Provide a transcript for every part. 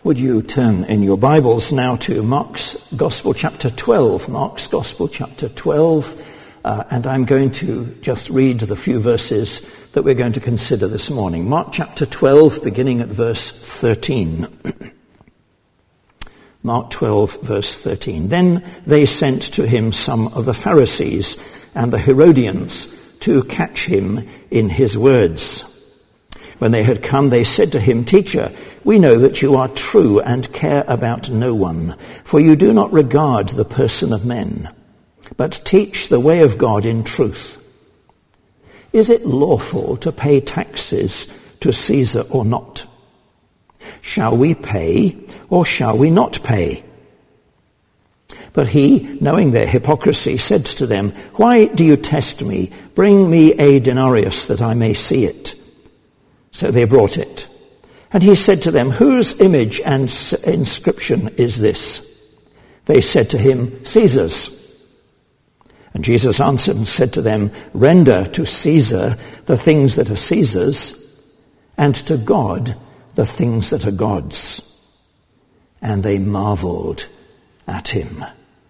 Would you turn in your Bibles now to Mark's Gospel chapter 12. Mark's Gospel chapter 12, and I'm going to just read the few verses that we're going to consider this morning. Mark chapter 12, beginning at verse 13. Mark 12, verse 13. Then they sent to him some of the Pharisees and the Herodians to catch him in his words. When they had come, they said to him, "Teacher, we know that you are true and care about no one, for you do not regard the person of men, but teach the way of God in truth. Is it lawful to pay taxes to Caesar or not? Shall we pay or shall we not pay?" But he, knowing their hypocrisy, said to them, "Why do you test me? Bring me a denarius that I may see it." So they brought it. And he said to them, "Whose image and inscription is this?" They said to him, "Caesar's." And Jesus answered and said to them, "Render to Caesar the things that are Caesar's, and to God the things that are God's." And they marveled at him.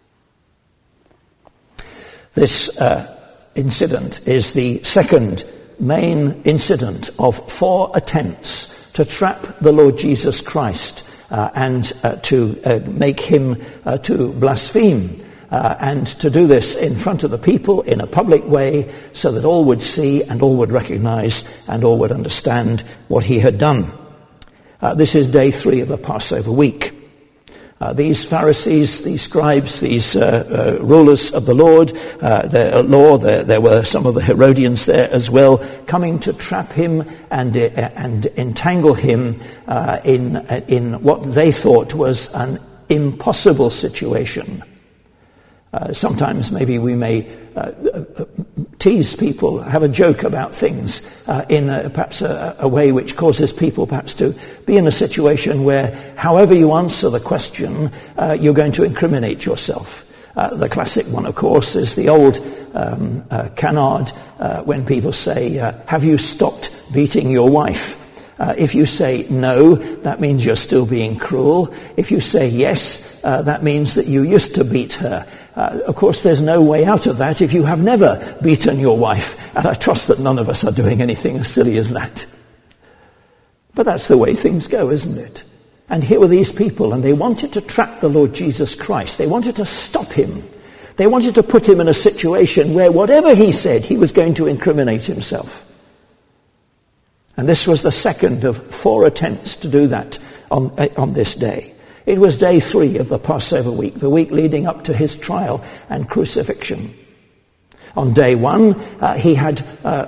This incident is the second main incident of 4 attempts to trap the Lord Jesus Christ and to make him to blaspheme and to do this in front of the people in a public way so that all would see and all would recognize and all would understand what he had done. This is day 3 of the Passover week. These Pharisees, these scribes, these rulers of the Lord, the law, there were some of the Herodians there as well, coming to trap him and entangle him in what they thought was an impossible situation. Sometimes maybe we may tease people, have a joke about things in perhaps a way which causes people perhaps to be in a situation where however you answer the question, you're going to incriminate yourself. The classic one, of course, is the old canard when people say, "Have you stopped beating your wife?" If you say no, that means you're still being cruel. If you say yes, that means that you used to beat her. Of course, there's no way out of that if you have never beaten your wife, and I trust that none of us are doing anything as silly as that. But that's the way things go, isn't it? And here were these people, and they wanted to trap the Lord Jesus Christ. They wanted to stop him. They wanted to put him in a situation where whatever he said, he was going to incriminate himself. And this was the second of 4 attempts to do that on this day. It was day 3 of the Passover week, the week leading up to his trial and crucifixion. On day 1, he had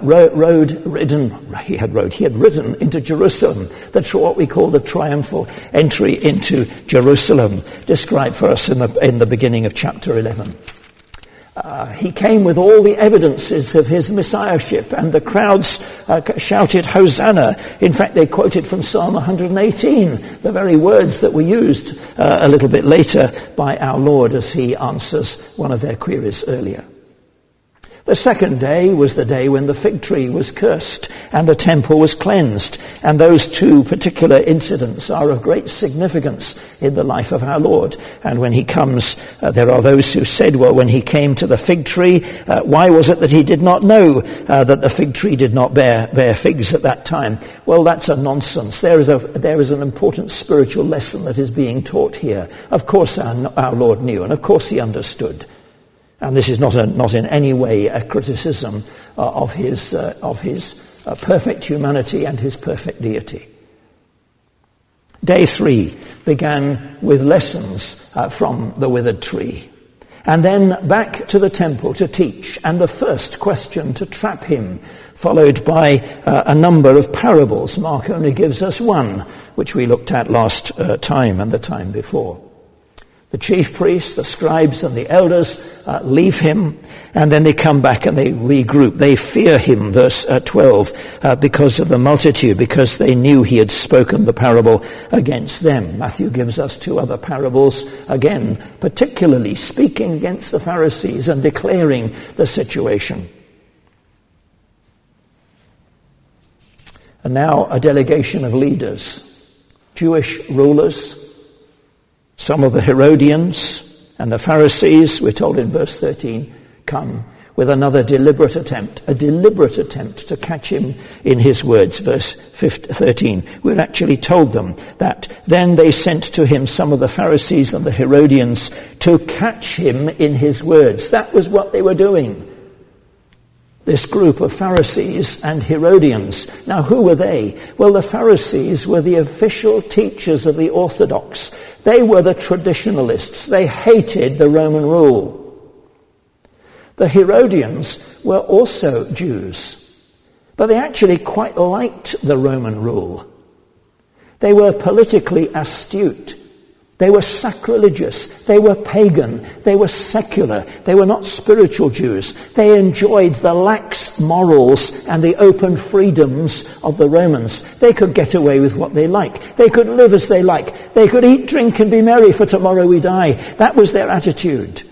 ridden into Jerusalem. That's what we call the triumphal entry into Jerusalem, described for us in the beginning of chapter 11. He came with all the evidences of his messiahship, and the crowds shouted, "Hosanna." In fact, they quoted from Psalm 118, the very words that were used a little bit later by our Lord as he answers one of their queries earlier. The second day was the day when the fig tree was cursed and the temple was cleansed. And those 2 particular incidents are of great significance in the life of our Lord. And when he comes, there are those who said, well, when he came to the fig tree, why was it that he did not know that the fig tree did not bear figs at that time? Well, that's a nonsense. There is an important spiritual lesson that is being taught here. Of course our Lord knew, and of course he understood. And this is not in any way a criticism of his perfect humanity and his perfect deity. Day 3 began with lessons from the withered tree. And then back to the temple to teach. And the first question to trap him, followed by a number of parables. Mark only gives us one, which we looked at last time and the time before. The chief priests, the scribes and the elders leave him, and then they come back and they regroup. They fear him, verse 12, because of the multitude, because they knew he had spoken the parable against them. Matthew gives us 2 other parables, again, particularly speaking against the Pharisees and declaring the situation. And now a delegation of leaders Jewish rulers, some of the Herodians and the Pharisees, we're told in verse 13, come with another deliberate attempt to catch him in his words. Verse 13, we're actually told them that then they sent to him some of the Pharisees and the Herodians to catch him in his words. That was what they were doing. This group of Pharisees and Herodians. Now, who were they? Well, the Pharisees were the official teachers of the Orthodox. They were the traditionalists. They hated the Roman rule. The Herodians were also Jews, but they actually quite liked the Roman rule. They were politically astute. They were sacrilegious. They were pagan. They were secular. They were not spiritual Jews. They enjoyed the lax morals and the open freedoms of the Romans. They could get away with what they like. They could live as they like. They could eat, drink, and be merry, for tomorrow we die. That was their attitude.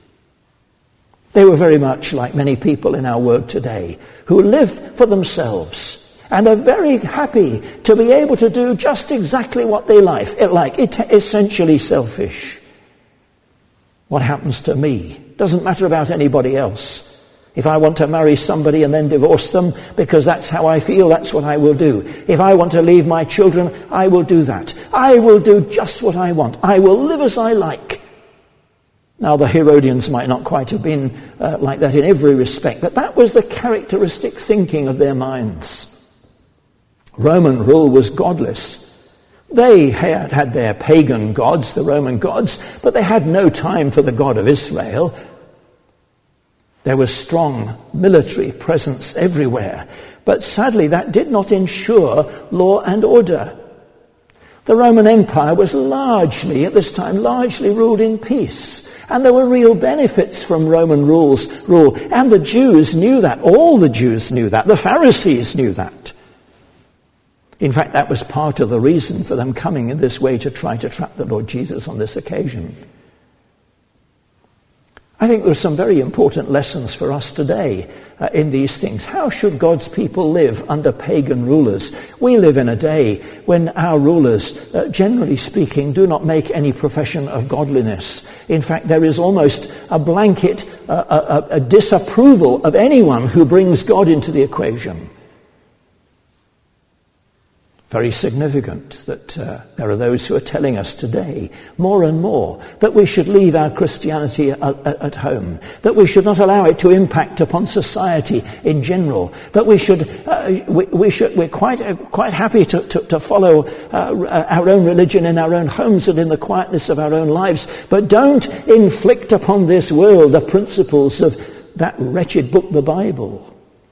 They were very much like many people in our world today who live for themselves and are very happy to be able to do just exactly what they like. It's essentially selfish. What happens to me doesn't matter about anybody else. If I want to marry somebody and then divorce them because that's how I feel, that's what I will do. If I want to leave my children, I will do that. I will do just what I want. I will live as I like. Now, the Herodians might not quite have been like that in every respect, but that was the characteristic thinking of their minds. Roman rule was godless. They had their pagan gods, the Roman gods, but they had no time for the God of Israel. There was strong military presence everywhere, but sadly that did not ensure law and order. The Roman Empire was at this time, largely ruled in peace. And there were real benefits from Roman rule. And the Jews knew that. All the Jews knew that. The Pharisees knew that. In fact, that was part of the reason for them coming in this way to try to trap the Lord Jesus on this occasion. I think there are some very important lessons for us today in these things. How should God's people live under pagan rulers? We live in a day when our rulers, generally speaking, do not make any profession of godliness. In fact, there is almost a blanket a disapproval of anyone who brings God into the equation. Very significant that there are those who are telling us today, more and more, that we should leave our Christianity at home, that we should not allow it to impact upon society in general, that we're quite happy to follow our own religion in our own homes and in the quietness of our own lives, but don't inflict upon this world the principles of that wretched book, the Bible.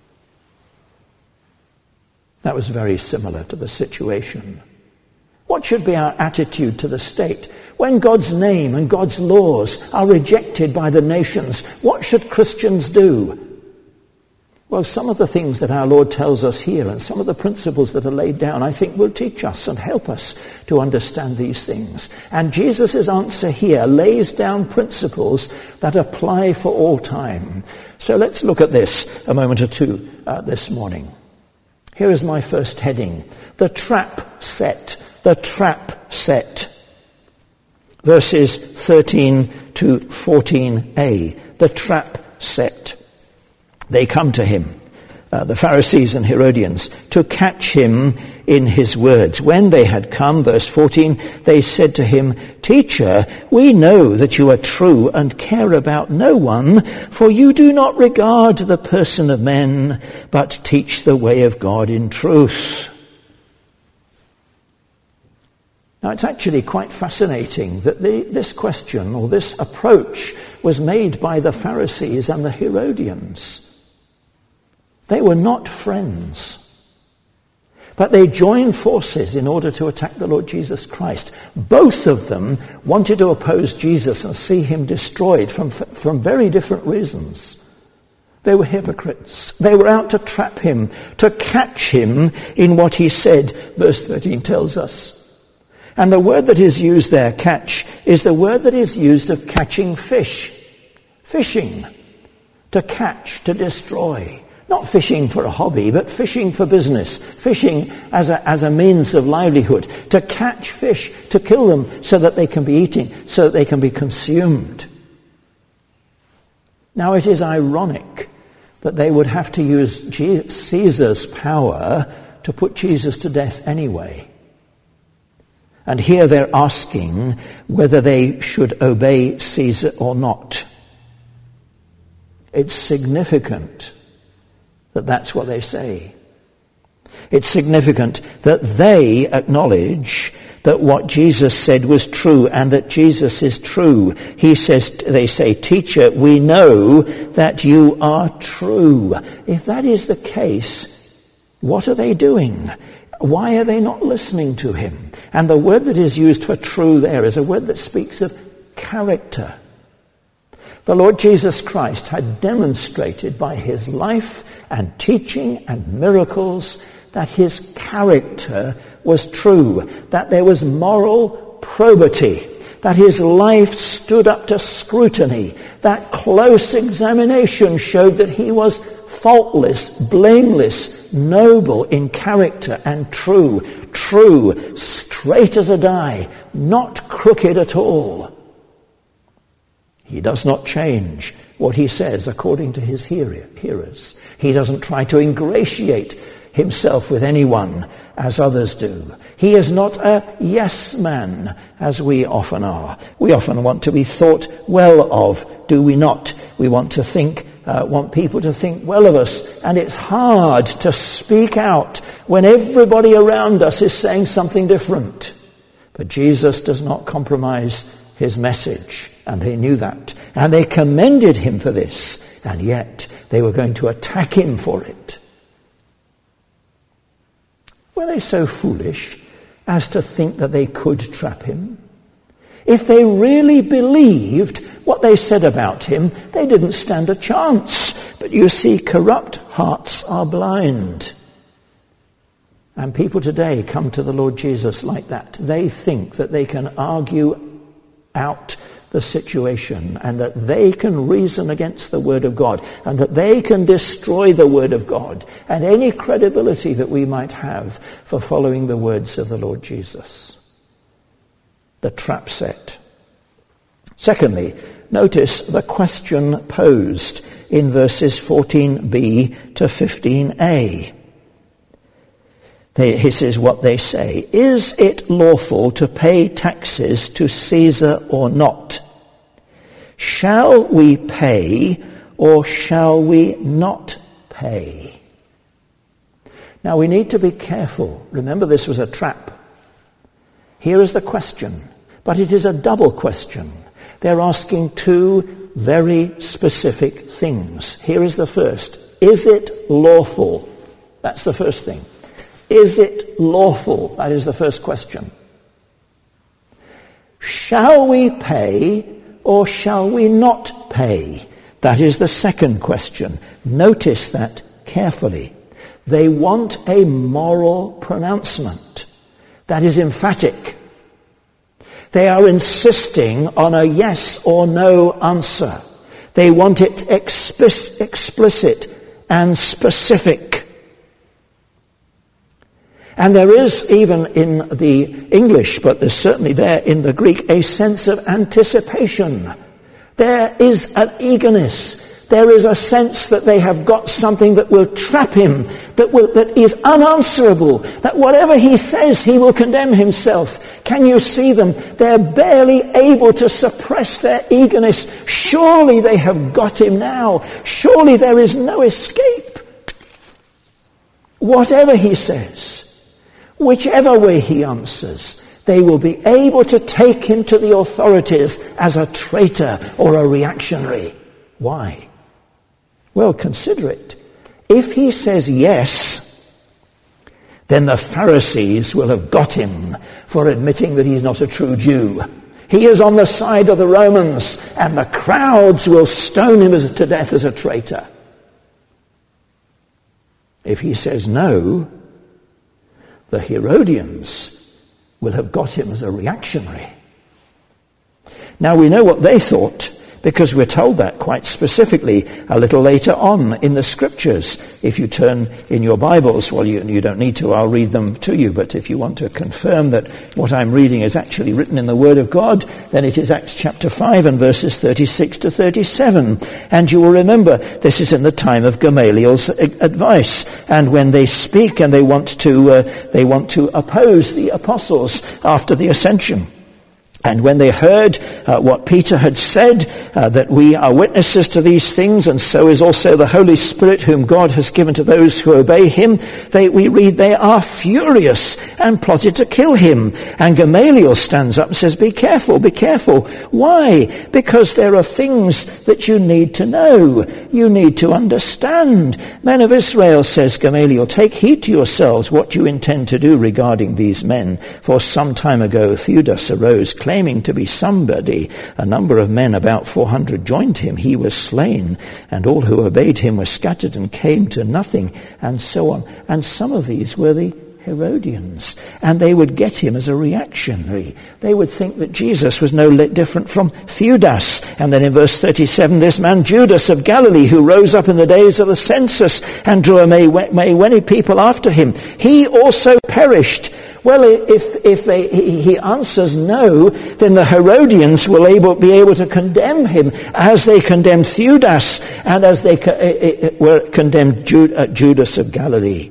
That was very similar to the situation. What should be our attitude to the state? When God's name and God's laws are rejected by the nations, what should Christians do? Well, some of the things that our Lord tells us here and some of the principles that are laid down, I think, will teach us and help us to understand these things. And Jesus' answer here lays down principles that apply for all time. So let's look at this a moment or two this morning. Here is my first heading, the trap set, the trap set. Verses 13 to 14a, the trap set. They come to him, the Pharisees and Herodians, to catch him in his words. When they had come, verse 14, they said to him, "Teacher, we know that you are true and care about no one, for you do not regard the person of men, but teach the way of God in truth." Now, it's actually quite fascinating that this question or this approach was made by the Pharisees and the Herodians. They were not friends. But they joined forces in order to attack the Lord Jesus Christ. Both of them wanted to oppose Jesus and see him destroyed from very different reasons. They were hypocrites. They were out to trap him, to catch him in what he said, verse 13 tells us. And the word that is used there, catch, is the word that is used of catching fish. Fishing. To catch, to destroy. Not fishing for a hobby, but fishing for business. Fishing as a means of livelihood. To catch fish, to kill them so that they can be eaten, so that they can be consumed. Now it is ironic that they would have to use Caesar's power to put Jesus to death anyway. And here they're asking whether they should obey Caesar or not. It's significant that that's what they say. It's significant that they acknowledge that what Jesus said was true and that Jesus is true. They say, "Teacher, we know that you are true." If that is the case, what are they doing? Why are they not listening to him? And the word that is used for true there is a word that speaks of character. The Lord Jesus Christ had demonstrated by his life and teaching and miracles that his character was true, that there was moral probity, that his life stood up to scrutiny, that close examination showed that he was faultless, blameless, noble in character and true, straight as a die, not crooked at all. He does not change what he says according to his hearers. He doesn't try to ingratiate himself with anyone as others do. He is not a yes man as we often are. We often want to be thought well of, do we not? We want people to think well of us, and it's hard to speak out when everybody around us is saying something different. But Jesus does not compromise his message, and they knew that, and they commended him for this, and yet they were going to attack him for it. Were they so foolish as to think that they could trap him? If they really believed what they said about him, they didn't stand a chance. But you see, corrupt hearts are blind. And people today come to the Lord Jesus like that. They think that they can argue out the situation and that they can reason against the Word of God and that they can destroy the Word of God and any credibility that we might have for following the words of the Lord Jesus. The trap set. Secondly, notice the question posed in verses 14b to 15a. This is what they say. Is it lawful to pay taxes to Caesar or not? Shall we pay or shall we not pay? Now we need to be careful. Remember, this was a trap. Here is the question, but it is a double question. They're asking two very specific things. Here is the first. Is it lawful? That's the first thing. Is it lawful? That is the first question. Shall we pay or shall we not pay? That is the second question. Notice that carefully. They want a moral pronouncement that is emphatic. They are insisting on a yes or no answer. They want it explicit and specific. And there is, even in the English, but there's certainly there in the Greek, a sense of anticipation. There is an eagerness. There is a sense that they have got something that will trap him, that is unanswerable, that whatever he says, he will condemn himself. Can you see them? They're barely able to suppress their eagerness. Surely they have got him now. Surely there is no escape. Whatever he says, whichever way he answers, they will be able to take him to the authorities as a traitor or a reactionary. Why? Well, consider it. If he says yes, then the Pharisees will have got him for admitting that he's not a true Jew. He is on the side of the Romans, and the crowds will stone him to death as a traitor. If he says no, the Herodians will have got him as a reactionary. Now we know what they thought. because we're told that quite specifically a little later on in the Scriptures. If you turn in your Bibles, well, you don't need to, I'll read them to you, but if you want to confirm that what I'm reading is actually written in the Word of God, then it is Acts chapter 5 and verses 36 to 37. And you will remember this is in the time of Gamaliel's advice, and when they speak and they want to oppose the apostles after the ascension. And when they heard what Peter had said, that we are witnesses to these things, and so is also the Holy Spirit whom God has given to those who obey him, we read they are furious and plotted to kill him. And Gamaliel stands up and says, be careful, be careful. Why? Because there are things that you need to know. You need to understand. Men of Israel, says Gamaliel, take heed to yourselves what you intend to do regarding these men. For some time ago Theudas arose, claiming to be somebody. A number of men, about 400, joined him. He was slain, and all who obeyed him were scattered and came to nothing, and so on. And some of these were the Herodians, and they would get him as a reactionary. They would think that Jesus was no different from Theudas. And then in verse 37, this man Judas of Galilee, who rose up in the days of the census and drew a many people after him, he also perished. Well, if he answers no, then the Herodians will be able to condemn him as they condemned Theudas and as they condemned Judas of Galilee.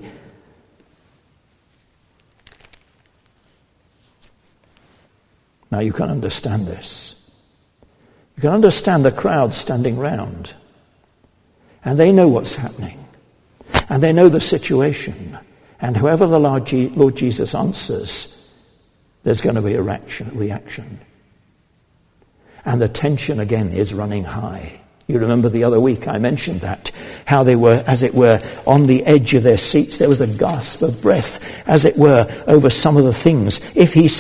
Now you can understand this. You can understand the crowd standing round. And they know what's happening. And they know the situation. And whoever the Lord Jesus answers, there's going to be a reaction. And the tension again is running high. You remember the other week I mentioned that, how they were, as it were, on the edge of their seats. There was a gasp of breath, as it were, over some of the things. If we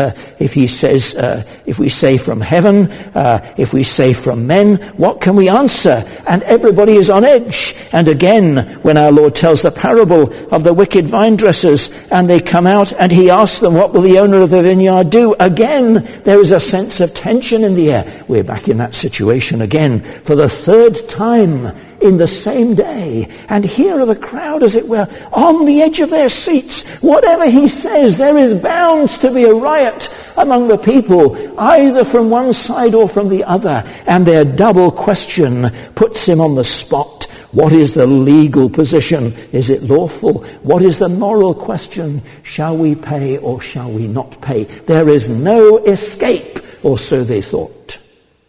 say from heaven, if we say from men, what can we answer? And everybody is on edge. And again, when our Lord tells the parable of the wicked vine dressers, and they come out and he asks them, what will the owner of the vineyard do? Again, there is a sense of tension in the air. We're back in that situation again, for the third time in the same day. And here are the crowd, as it were, on the edge of their seats. Whatever he says, there is bound to be a riot among the people, either from one side or from the other. And their double question puts him on the spot. What is the legal position? Is it lawful? What is the moral question? Shall we pay or shall we not pay? There is no escape, or so they thought.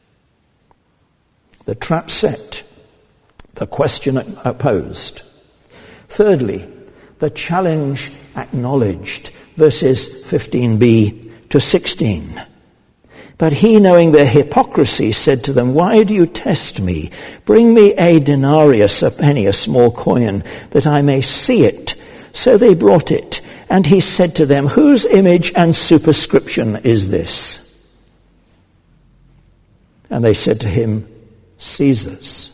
The trap set, the question opposed. Thirdly, the challenge acknowledged, verses 15b to 16. But he, knowing their hypocrisy, said to them, why do you test me? Bring me a denarius, a penny, a small coin, that I may see it. So they brought it. And he said to them, whose image and superscription is this? And they said to him, Caesar's.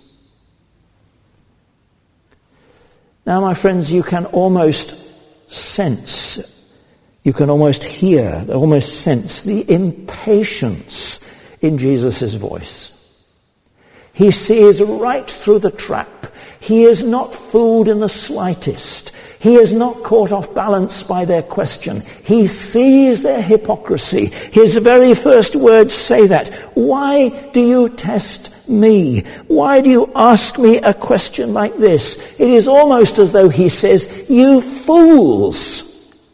Now, my friends, you can almost sense, you can almost hear, almost sense the impatience in Jesus' voice. He sees right through the trap. He is not fooled in the slightest. He is not caught off balance by their question. He sees their hypocrisy. His very first words say that. Why do you test me? Why do you ask me a question like this? It is almost as though he says, you fools.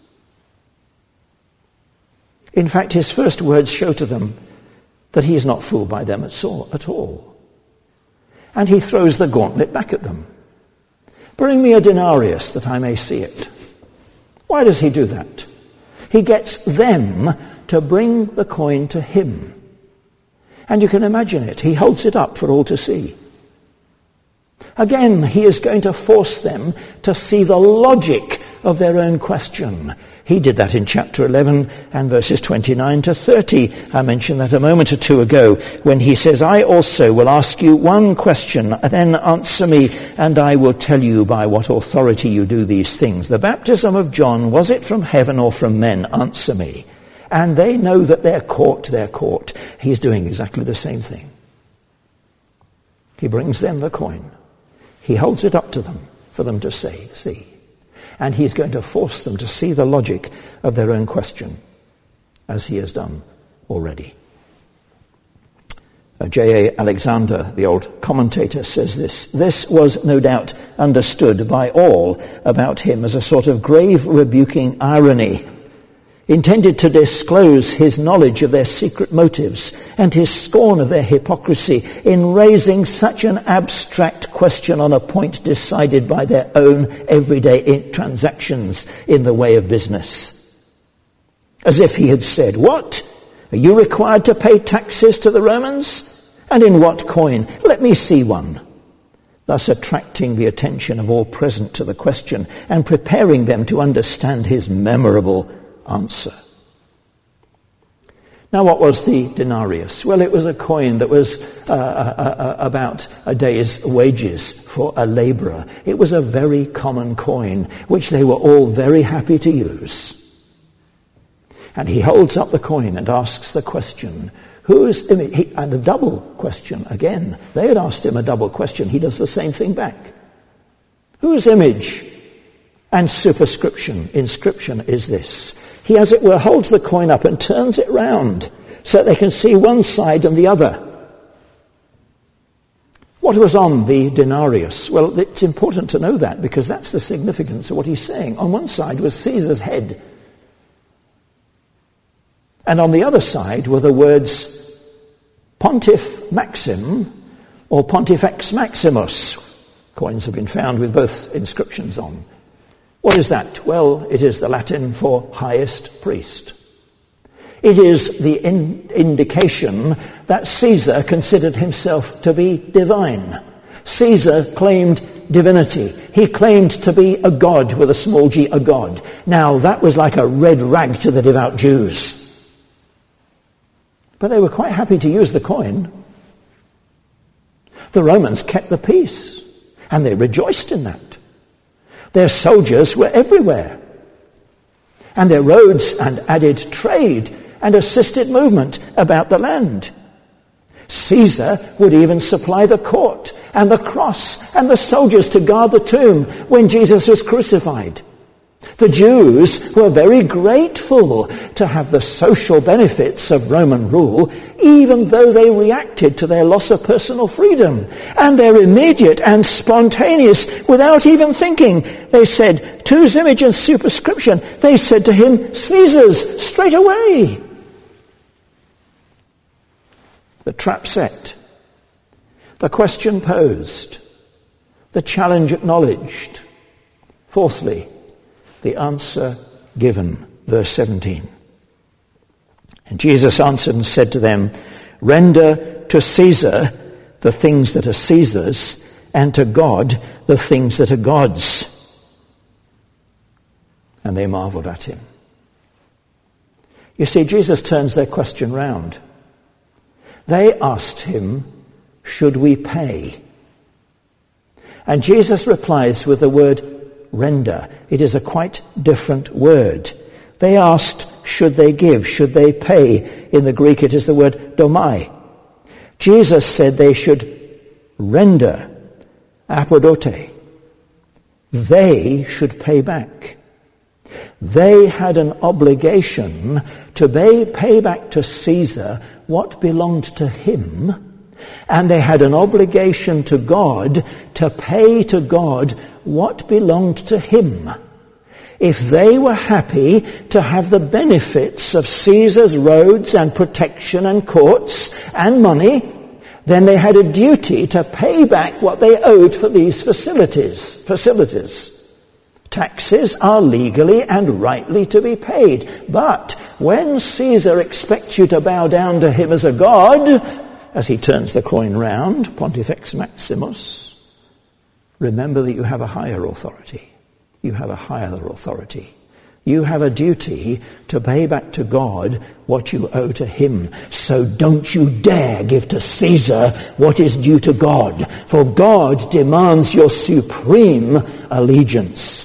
In fact, his first words show to them that he is not fooled by them at all. And he throws the gauntlet back at them. Bring me a denarius that I may see it. Why does he do that? He gets them to bring the coin to him. And you can imagine it. He holds it up for all to see. Again, he is going to force them to see the logic of their own question. He did that in chapter 11 and verses 29 to 30. I mentioned that a moment or two ago when he says, I also will ask you one question, then answer me, and I will tell you by what authority you do these things. The baptism of John, was it from heaven or from men? Answer me. And they know that they're caught. He's doing exactly the same thing. He brings them the coin. He holds it up to them for them to see. And he's going to force them to see the logic of their own question, as he has done already. J.A. Alexander, the old commentator, says this: "This was no doubt understood by all about him as a sort of grave rebuking irony, intended to disclose his knowledge of their secret motives and his scorn of their hypocrisy in raising such an abstract question on a point decided by their own everyday transactions in the way of business. As if he had said, 'What? Are you required to pay taxes to the Romans? And in what coin? Let me see one.' Thus attracting the attention of all present to the question and preparing them to understand his memorable answer." Now, what was the denarius? Well, it was a coin that was about a day's wages for a labourer. It was a very common coin, which they were all very happy to use. And he holds up the coin and asks the question, whose image? And a double question again. They had asked him a double question. He does the same thing back. Whose image and inscription is this? He, as it were, holds the coin up and turns it round so that they can see one side and the other. What was on the denarius? Well, it's important to know that, because that's the significance of what he's saying. On one side was Caesar's head. And on the other side were the words Pontiff Maxim or Pontifex Maximus. Coins have been found with both inscriptions on. What is that? Well, it is the Latin for highest priest. It is the indication that Caesar considered himself to be divine. Caesar claimed divinity. He claimed to be a god with a small g, a god. Now, that was like a red rag to the devout Jews. But they were quite happy to use the coin. The Romans kept the peace, and they rejoiced in that. Their soldiers were everywhere, and their roads and added trade and assisted movement about the land. Caesar would even supply the court and the cross and the soldiers to guard the tomb when Jesus was crucified. The Jews were very grateful to have the social benefits of Roman rule, even though they reacted to their loss of personal freedom. And they're immediate and spontaneous without even thinking. They said, to his image and superscription, they said to him, Caesar's, straight away. The trap set, the question posed, the challenge acknowledged. Fourthly, the answer given. Verse 17. And Jesus answered and said to them, render to Caesar the things that are Caesar's, and to God the things that are God's. And they marveled at him. You see, Jesus turns their question round. They asked him, should we pay? And Jesus replies with the word render. It is a quite different word. They asked, should they give? Should they pay? In the Greek it is the word domai. Jesus said they should render, apodote. They should pay back. They had an obligation to pay back to Caesar what belonged to him, and they had an obligation to God to pay to God what belonged to him. If they were happy to have the benefits of Caesar's roads and protection and courts and money, then they had a duty to pay back what they owed for these facilities. Taxes are legally and rightly to be paid. But when Caesar expects you to bow down to him as a god, as he turns the coin round, Pontifex Maximus, remember that you have a higher authority. You have a higher authority. You have a duty to pay back to God what you owe to him. So don't you dare give to Caesar what is due to God, for God demands your supreme allegiance.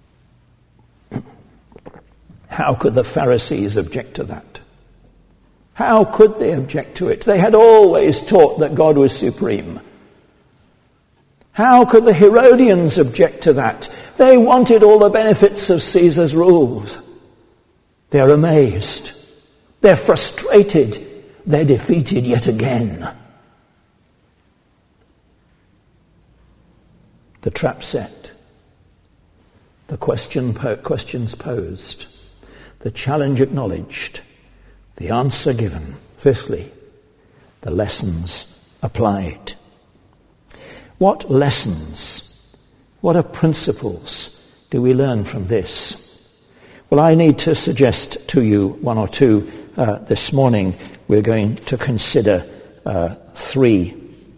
How could the Pharisees object to that? How could they object to it? They had always taught that God was supreme. How could the Herodians object to that? They wanted all the benefits of Caesar's rules. They're amazed. They're frustrated. They're defeated yet again. The trap set. The questions posed. The challenge acknowledged. The answer given. Fifthly, the lessons applied. What lessons, what principles do we learn from this? Well, I need to suggest to you one or two this morning. We're going to consider three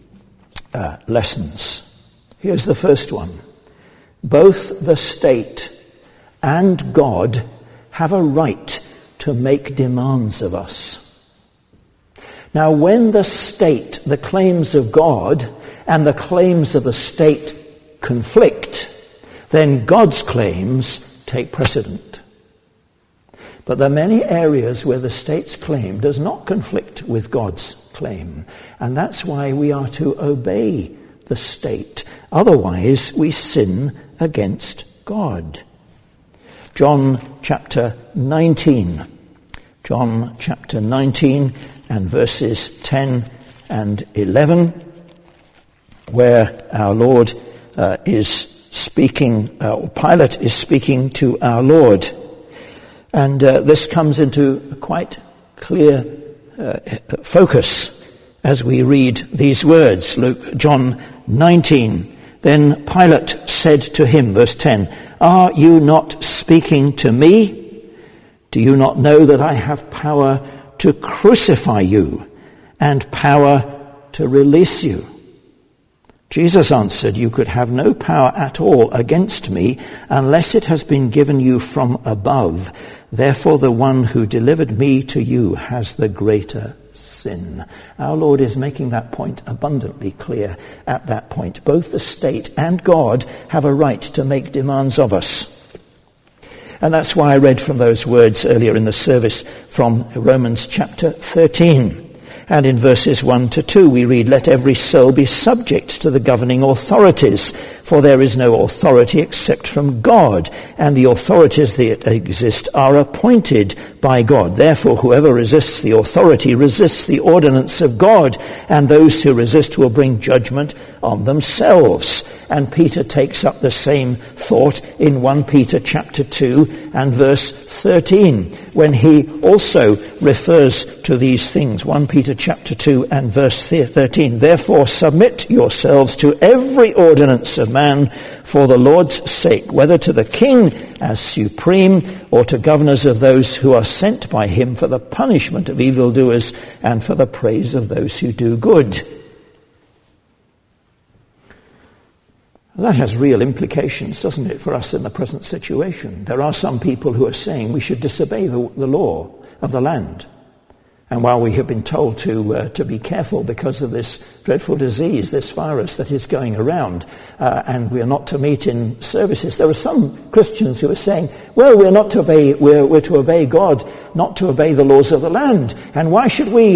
lessons. Here's the first one. Both the state and God have a right to make demands of us. Now, when the state, the claims of God and the claims of the state conflict, then God's claims take precedent. But there are many areas where the state's claim does not conflict with God's claim. And that's why we are to obey the state. Otherwise, we sin against God. John chapter 19. John chapter 19 and verses 10 and 11, where our Lord is speaking, or Pilate is speaking to our Lord. And this comes into quite clear focus as we read these words. John 19. Then Pilate said to him, verse 10, "Are you not speaking to me? Do you not know that I have power to crucify you and power to release you?" Jesus answered, "You could have no power at all against me unless it has been given you from above. Therefore the one who delivered me to you has the greater sin." Our Lord is making that point abundantly clear at that point. Both the state and God have a right to make demands of us. And that's why I read from those words earlier in the service from Romans chapter 13. And in verses 1 to 2 we read, "Let every soul be subject to the governing authorities, for there is no authority except from God, and the authorities that exist are appointed by God. Therefore, whoever resists the authority resists the ordinance of God, and those who resist will bring judgment on themselves." And Peter takes up the same thought in 1 Peter chapter 2 and verse 13, when he also refers to these things. 1 Peter chapter 2 and verse 13. "Therefore submit yourselves to every ordinance of man for the Lord's sake, whether to the king as supreme or to governors of those who are sent by him for the punishment of evildoers and for the praise of those who do good." That has real implications, doesn't it, for us in the present situation? There are some people who are saying we should disobey the law of the land. And while we have been told to be careful because of this dreadful disease, this virus that is going around, and we are not to meet in services, there are some Christians who are saying, well, we're to obey God, not to obey the laws of the land. And why should we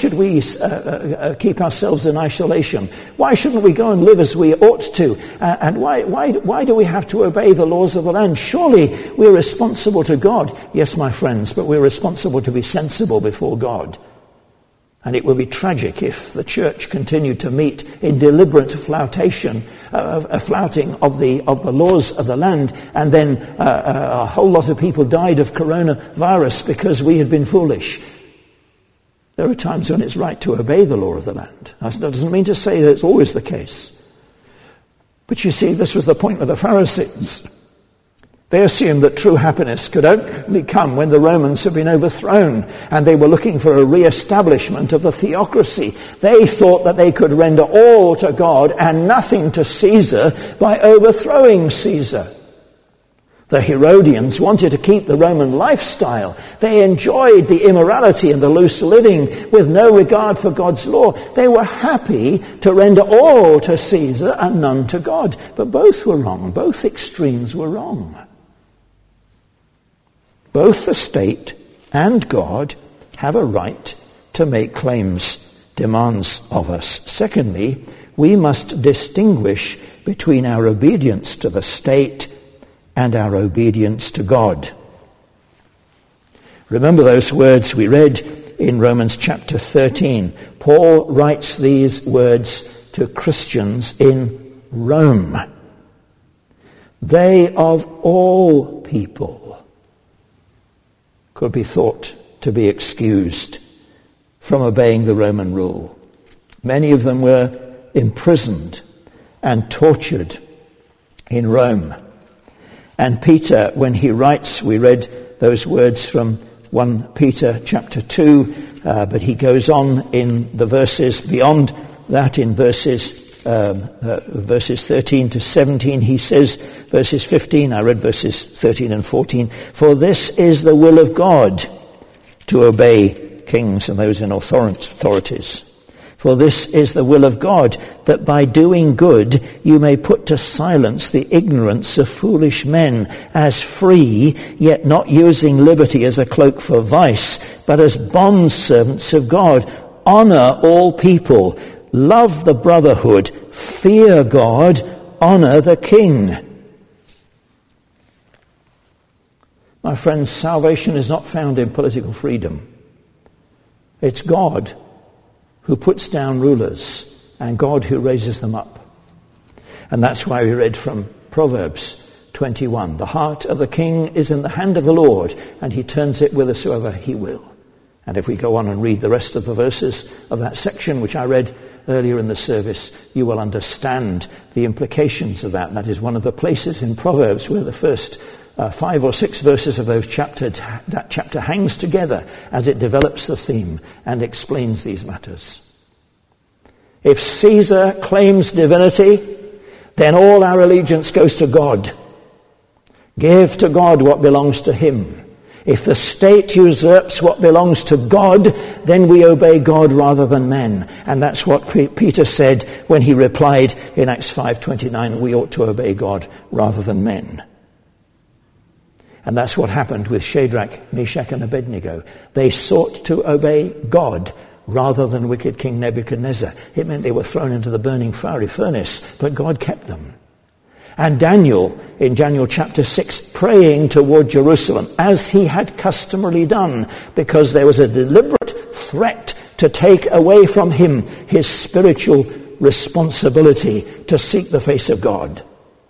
keep ourselves in isolation? Why shouldn't we go and live as we ought to? And why do we have to obey the laws of the land? Surely we're responsible to God. Yes, my friends, but we're responsible to be sensible before God. And it would be tragic if the church continued to meet in deliberate flouting of the laws of the land, and then a whole lot of people died of coronavirus because we had been foolish. There are times when it's right to obey the law of the land. That doesn't mean to say that it's always the case. But you see, this was the point with the Pharisees. They assumed that true happiness could only come when the Romans had been overthrown, and they were looking for a re-establishment of the theocracy. They thought that they could render all to God and nothing to Caesar by overthrowing Caesar. The Herodians wanted to keep the Roman lifestyle. They enjoyed the immorality and the loose living with no regard for God's law. They were happy to render all to Caesar and none to God. But both were wrong. Both extremes were wrong. Both the state and God have a right to make demands of us. Secondly, we must distinguish between our obedience to the state and our obedience to God. Remember those words we read in Romans chapter 13. Paul writes these words to Christians in Rome. They of all people could be thought to be excused from obeying the Roman rule. Many of them were imprisoned and tortured in Rome. And Peter, when he writes, we read those words from 1 Peter chapter 2, but he goes on in the verses beyond that, in verses 13 to 17, he says, verses 15, I read verses 13 and 14, for this is the will of God, to obey kings and those in authorities. For this is the will of God, that by doing good you may put to silence the ignorance of foolish men, as free, yet not using liberty as a cloak for vice, but as bondservants of God. Honor all people, love the brotherhood, fear God, honor the king. My friends, salvation is not found in political freedom. It's God who puts down rulers and God who raises them up. And that's why we read from Proverbs 21. The heart of the king is in the hand of the Lord, and he turns it whithersoever he will. And if we go on and read the rest of the verses of that section, which I read earlier in the service, you will understand the implications of that. That is one of the places in Proverbs where the first 5 or 6 verses of that chapter hangs together as it develops the theme and explains these matters. If Caesar claims divinity, then all our allegiance goes to God. Give to God what belongs to him. If the state usurps what belongs to God, then we obey God rather than men. And that's what Peter said when he replied in Acts 5:29, we ought to obey God rather than men. And that's what happened with Shadrach, Meshach, and Abednego. They sought to obey God rather than wicked King Nebuchadnezzar. It meant they were thrown into the burning fiery furnace, but God kept them. And Daniel, in Daniel chapter 6, praying toward Jerusalem, as he had customarily done, because there was a deliberate threat to take away from him his spiritual responsibility to seek the face of God.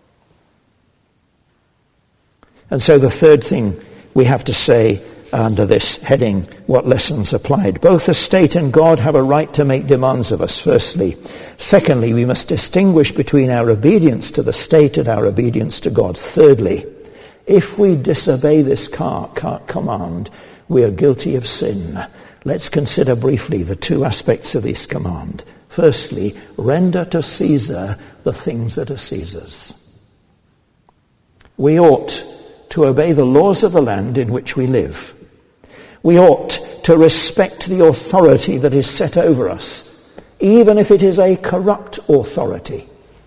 And so the third thing we have to say under this heading, what lessons applied? Both the state and God have a right to make demands of us, firstly. Secondly, we must distinguish between our obedience to the state and our obedience to God. Thirdly, if we disobey this command, we are guilty of sin. Let's consider briefly the 2 aspects of this command. Firstly, render to Caesar the things that are Caesar's. We ought to obey the laws of the land in which we live. We ought to respect the authority that is set over us, even if it is a corrupt authority.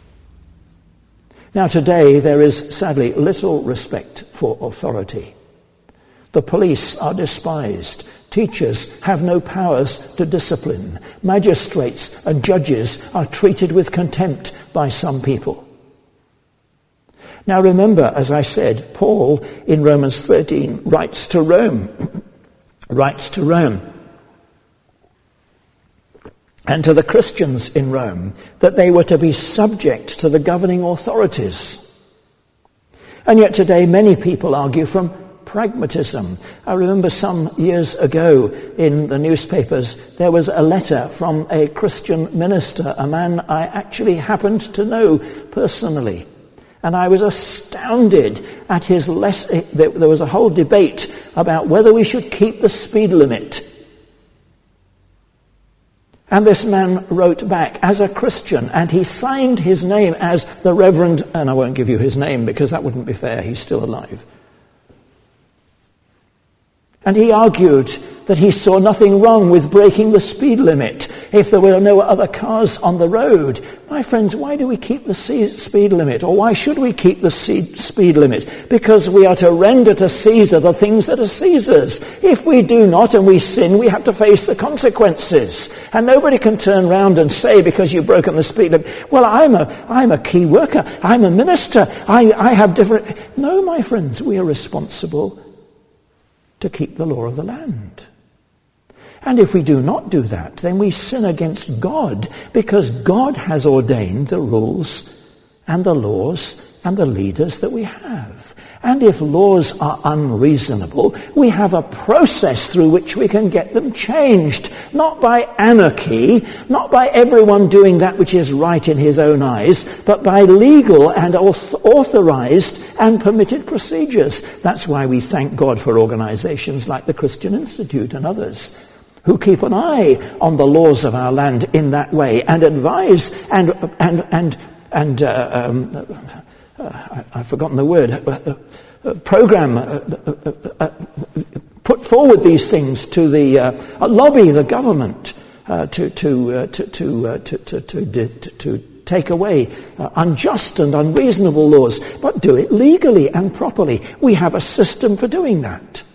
Now today there is sadly little respect for authority. The police are despised. Teachers have no powers to discipline. Magistrates and judges are treated with contempt by some people. Now remember, as I said, Paul in Romans 13 writes to Rome, and to the Christians in Rome, that they were to be subject to the governing authorities. And yet today many people argue from pragmatism. I remember some years ago in the newspapers there was a letter from a Christian minister, a man I actually happened to know personally. And I was astounded at his lesson. There was a whole debate about whether we should keep the speed limit. And this man wrote back as a Christian, and he signed his name as the Reverend, and I won't give you his name because that wouldn't be fair, he's still alive. And he argued that he saw nothing wrong with breaking the speed limit. if there were no other cars on the road. My friends, why do we keep the speed limit? Or why should we keep the speed limit? Because we are to render to Caesar the things that are Caesar's. If we do not and we sin, we have to face the consequences. And nobody can turn round and say, because you've broken the speed limit, well, I'm a key worker, I'm a minister, I have different... No, my friends, we are responsible to keep the law of the land. And if we do not do that, then we sin against God, because God has ordained the rules and the laws and the leaders that we have. And if laws are unreasonable, we have a process through which we can get them changed. Not by anarchy, not by everyone doing that which is right in his own eyes, but by legal and authorized and permitted procedures. That's why we thank God for organizations like the Christian Institute and others, who keep an eye on the laws of our land in that way and advise I've forgotten the word, program, put forward these things to the, lobby the government to take away unjust and unreasonable laws, but do it legally and properly. We have a system for doing that.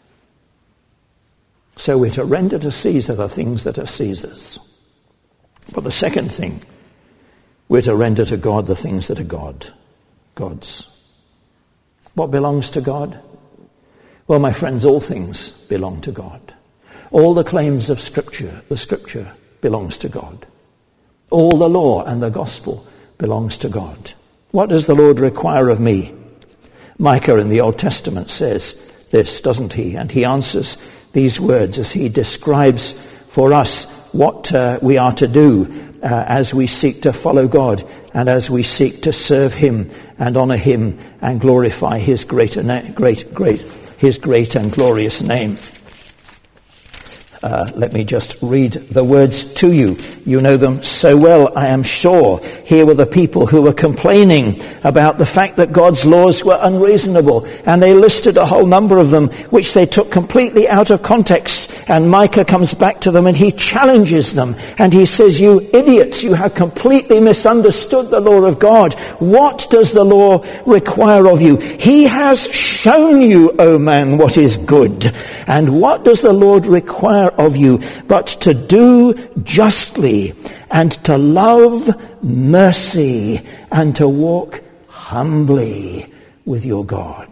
So we're to render to Caesar the things that are Caesar's. But the second thing, we're to render to God the things that are God's. What belongs to God? Well, my friends, all things belong to God. All the claims of Scripture, the Scripture belongs to God. All the law and the gospel belongs to God. What does the Lord require of me? Micah in the Old Testament says this, doesn't he? And he answers these words as he describes for us what we are to do as we seek to follow God and as we seek to serve him and honor him and glorify his great and glorious name. Let me just read the words to you. You know them so well, I am sure. Here were the people who were complaining about the fact that God's laws were unreasonable, and they listed a whole number of them, which they took completely out of context. And Micah comes back to them and he challenges them, and he says, you idiots, you have completely misunderstood the law of God. What does the law require of you? He has shown you, O man, what is good. And what does the Lord require of you but to do justly and to love mercy and to walk humbly with your God?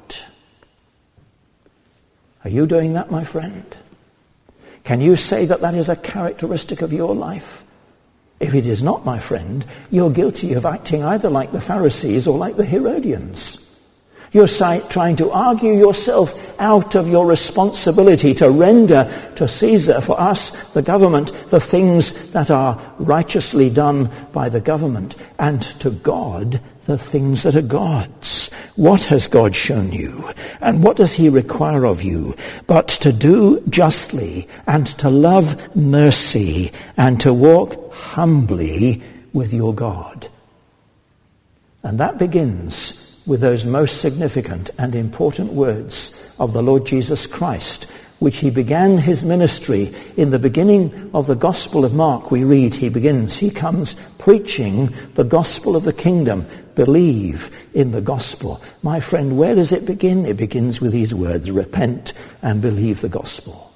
Are you doing that, my friend? Can you say that that is a characteristic of your life? If it is not, my friend, you're guilty of acting either like the Pharisees or like the Herodians. You're trying to argue yourself out of your responsibility to render to Caesar, for us, the government, the things that are righteously done by the government, and to God, the things that are God's. What has God shown you? And what does he require of you? But to do justly and to love mercy and to walk humbly with your God. And that begins with those most significant and important words of the Lord Jesus Christ, which he began his ministry in the beginning of the Gospel of Mark. We read, he comes preaching the gospel of the kingdom. Believe in the gospel. My friend, where does it begin? It begins with these words, repent and believe the gospel.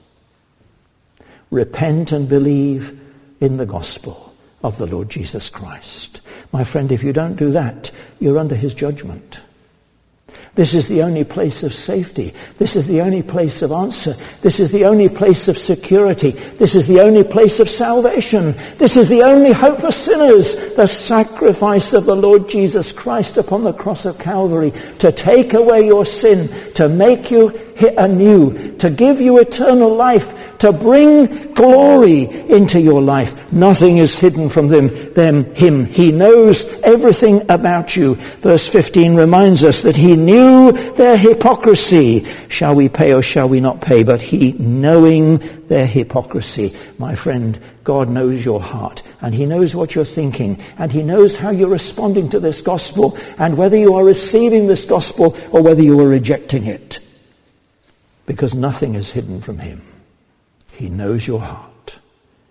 Repent and believe in the gospel of the Lord Jesus Christ. My friend, if you don't do that, you're under his judgment. This is the only place of safety. This is the only place of answer. This is the only place of security. This is the only place of salvation. This is the only hope for sinners. The sacrifice of the Lord Jesus Christ upon the cross of Calvary to take away your sin, to make you anew, to give you eternal life, to bring glory into your life. Nothing is hidden from him. He knows everything about you. Verse 15 reminds us that he knew their hypocrisy. Shall we pay or shall we not pay? But he, knowing their hypocrisy. My friend, God knows your heart, and he knows what you're thinking, and he knows how you're responding to this gospel, and whether you are receiving this gospel or whether you are rejecting it. Because nothing is hidden from him. He knows your heart.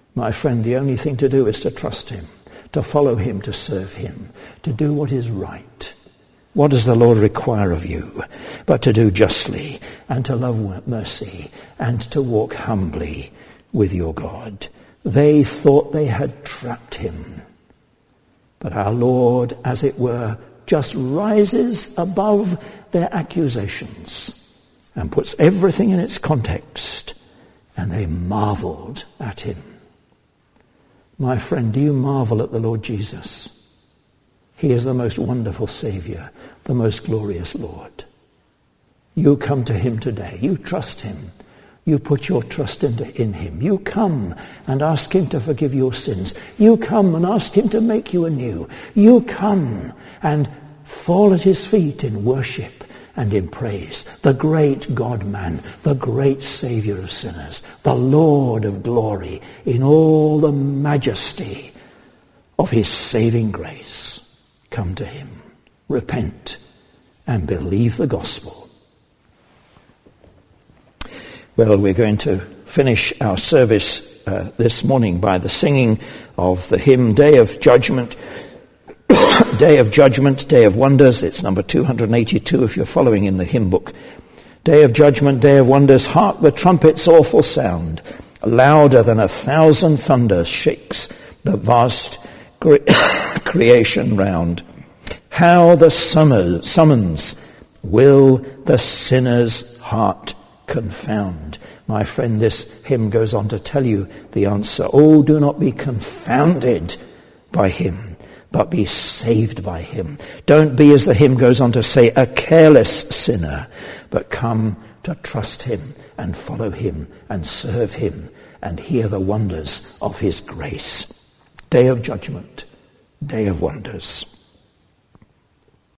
My friend, the only thing to do is to trust him, to follow him, to serve him, to do what is right. What does the Lord require of you? But to do justly, and to love mercy, and to walk humbly with your God. They thought they had trapped him. But our Lord, as it were, just rises above their accusations and puts everything in its context. And they marveled at him. My friend, do you marvel at the Lord Jesus? He is the most wonderful Saviour, the most glorious Lord. You come to him today. You trust him. You put your trust in him. You come and ask him to forgive your sins. You come and ask him to make you anew. You come and fall at his feet in worship and in praise. The great God-man, the great Saviour of sinners, the Lord of glory in all the majesty of his saving grace. Come to him, repent, and believe the gospel. Well, we're going to finish our service this morning by the singing of the hymn, Day of Judgment, Day of Judgment, Day of Wonders. It's number 282 if you're following in the hymn book. Day of Judgment, Day of Wonders, hark the trumpet's awful sound. Louder than 1,000 thunders shakes the vast creation round. How the summons will the sinner's heart confound. My friend, this hymn goes on to tell you the answer. Oh, do not be confounded by him, but be saved by him. Don't be, as the hymn goes on to say, a careless sinner, but come to trust him and follow him and serve him and hear the wonders of his grace. Day of Judgment, Day of Wonders.